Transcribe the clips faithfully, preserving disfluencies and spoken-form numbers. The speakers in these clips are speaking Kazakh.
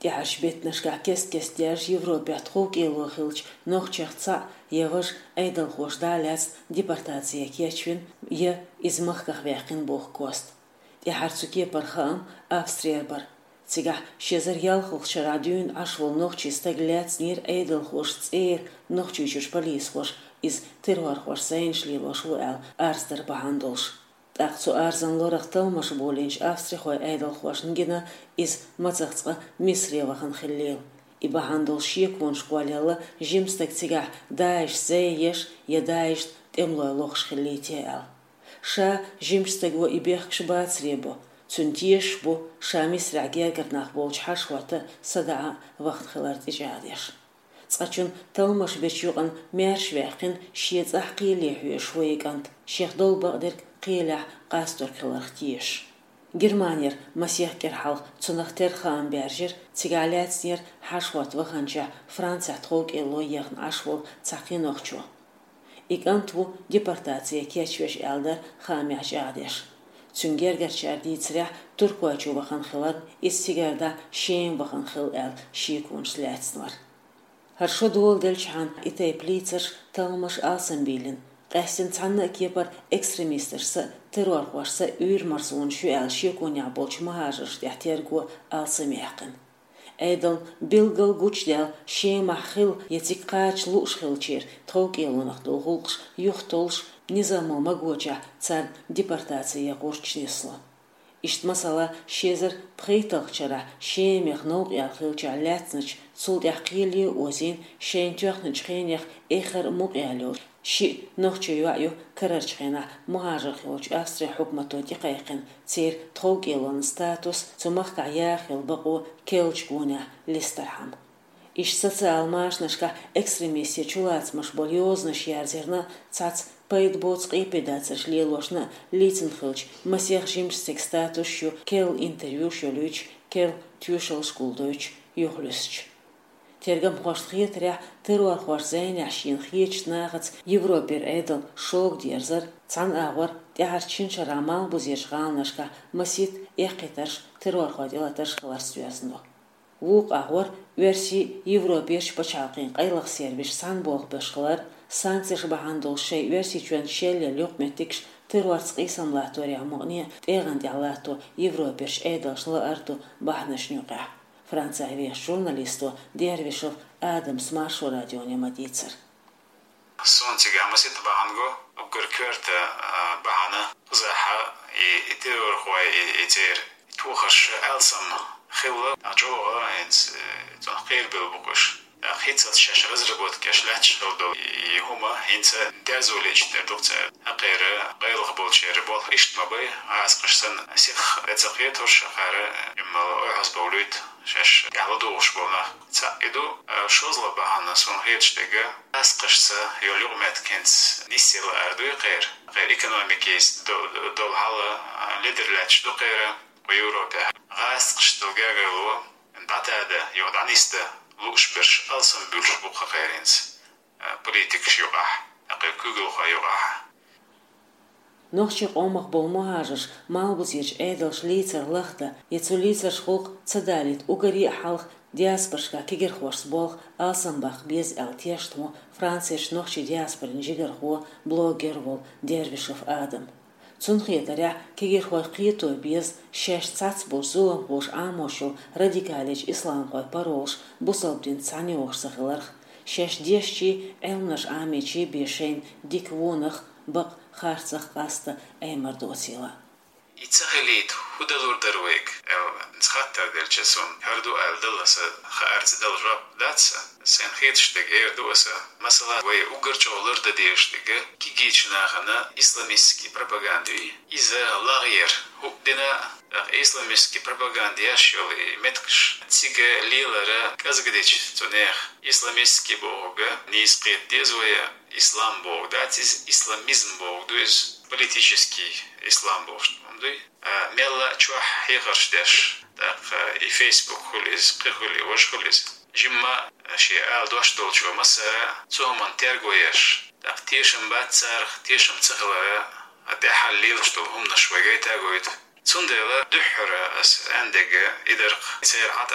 Тяж бетнашка кест кест тяж Европе отхок ило хилч нох чехца еваш эйдал хождаляц депортация кечвин е из махках вяхин бог кост. Тяж цуке пархам Австрия бар. Цигах шезер ялхох шарадюн ашвол нох чиста гляц нир эйдал хош цэр нох чучуш полис хош из террор хош сейншли лош уэл арстер бахандолш. Так цу арзан лорах талмаш болинч Австрия хой эйдал хошнгина из мацахцга мисревахан хиллил. И бахандол шиеквон шкваляла жимстак цигах даиш зееш едаиш темлой лохш хиллитеал. Ша жимстагво и бехкш бацребо. Цунтиеш бо ша мисрагия гарнах болч хашвата сада вахт хиларт ижадеш. Цачун талмаш бечуган мершвяхин шиец ахқили хуешвейгант. Шехдол багдерк قيلة قاستور كلارتيش. Германияр масиахкер халх цунахтер хаан бержер цигалятснер хашват ваханча Франция тхок эло яхн ашвол цахин охчу. Икантву депортация кечвеш элдер хамяш адеш. Цунгергер чардицрях туркуачу вахан хилар из сигарда шейн вахан хил эл шикун сляцнвар. Харшо дуол дельчхан итай плицерш талмаш алсамбилин. Qəstin çanna kepar ekstremistlərsə terror varsa ür marsun şu el şekonya bolç mahajır yahtergo alsam yaqın. Eydal bilgal guçdel şemahil yetik qaç luşxilçir tok elonaq dolğulq yuxtolş nizamı magoça çar deportasiya qoşçneslo. İşt masala şezer pxeytaqçara şemih noq yaxilça latsnıç sul yaqili ozin şentyoxnıç xenyaq exer muqyalyor. شي نوخچو يو كررچخنا مهاجر خوچ أستري حكمتو دقيقن تير توقيلون ستاتوس تمخقع ياخل بقو كيلچقونا لسترحم إش социал машнашка экстремистия чулац маш болиознаш ярзерна цац пейд боц қипедацаш лелошна лицен хилч масех жимшсек статус шу кел интервью шолуч кел тюшел скулдуч юхлюсч Тергам хоштхиетря террор хошзайн ашин хич нагц Европер эдл шог дерзер цан агвар тяхарчин шарамал бузешганашка масит экиташ террор ходилаташ хларсвясно. Вук агвар верси Европеш пачалкин кайлык сервиш сан бог башкалар санкция бахандол шей верси чуан шелле лёкметикш террор цқисамлатория могне теган дялато Европеш эдлшла арту бахнашнюка. Франция веш журналисту Дервишев Адам Смашу радионе Мадицер. Сонтига масит баанго обгоркерт баана заха и террор хой и тер тухаш элсам хилла ажоа энс тохир белбуш хитсат шашраз работ кашлач холдо и хума инц дазулич докцер акера гайлх болчер бол иштмабай асқышсан сих эцахет шахара имал хасбаулит шаш ялдош bona цаиду шозла бахана сон хетштега асқышса ёлюгмет кенс нисел арду гайр гайр экономикис дол хала лидерлач до гайра в Европе асқыштылга гало батада ёданиста лушберш алсам бюлш буха гайринс политик шуга акы күгүл хайуга Нохчик омах болмахажш малбузич эдэлш лицер лахта яцу лицер шхук цадалит угари халх диаспоршка кигерхорс бол алсамбах без алтештмо Францияш нохчи диаспорин жигерхо блогер вол Дервишев Адам. Цунхетаря кигерхой қито без шеш цац бозуам бош амошо радикалич ислам хой паролш бусалбдин цаниош сахиларх шеш дешчи элнаш амичи бешен диквонах бак خارصخ قاستا أي مردوسيلا. يتسخليت هدلور درويك أو نسخطر دلچسون هردو ألدلس خارص دلرب داتسا سن خيتشتك هردوسا مثلا وي أغرچ أولر دديشتك كيجيش ناخنا إسلاميسكي пропагандوي إذا لاغير هبدنا إسلاميسكي пропагандياش يولي متكش تيجا ليلارا كازغديش تونيخ إسلاميسكي بوغا نيسقيت дезуя Ислам Бог, да, тиз исламизм Бог, дуиз политический ислам Бог, дуй. Мелла чуах хихарштеш, так и Facebook хулиз, прихули, вош хулиз. Жимма ши ал дош долчу масара, цугман тергоеш, так тишем бацарх, тишем цихлара, атехал лил, что хум нашвагай тагоид. Цундела духра ас андега идерх цер атам.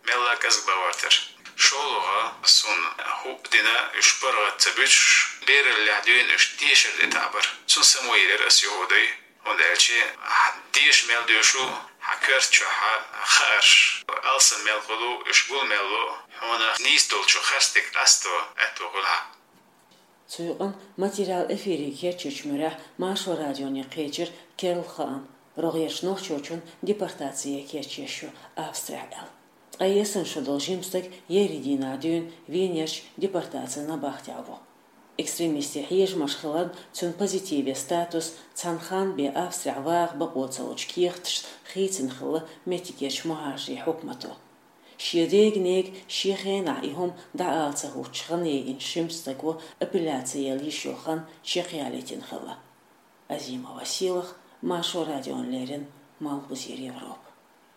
ملا كزب بوارتر شولها سون هو دينا إشبرغ تبش بير اللعدين إش ديش الإتعبر سون سمويل رأس يهودي وندالشي ديش ميل ديشو حكرت شو خارش ألسن ميل خلو إشبول ميلو هنا نيستول شو خرستك أستو أتو غلا سويقن ماتيريال إفيريكيا تشمرح ماشو راديوني قيجر كيرل خان رغيش نوح شوچون депортация кечешу Австрия. А если что должим стать еридина дюн винеш депортация на бахтяву. Экстремисты хеж машхалан цун позитиве статус цанхан бе Австрия вах бапоцалуч кихтш хитин хла метикеш мухажи хукмату. Шиедег нег шихен айхум да алцахучхан егин шимстагу апелляция лишохан шехиалитин хла. Азима Василах Машу радион Лерин Малбузир Европа.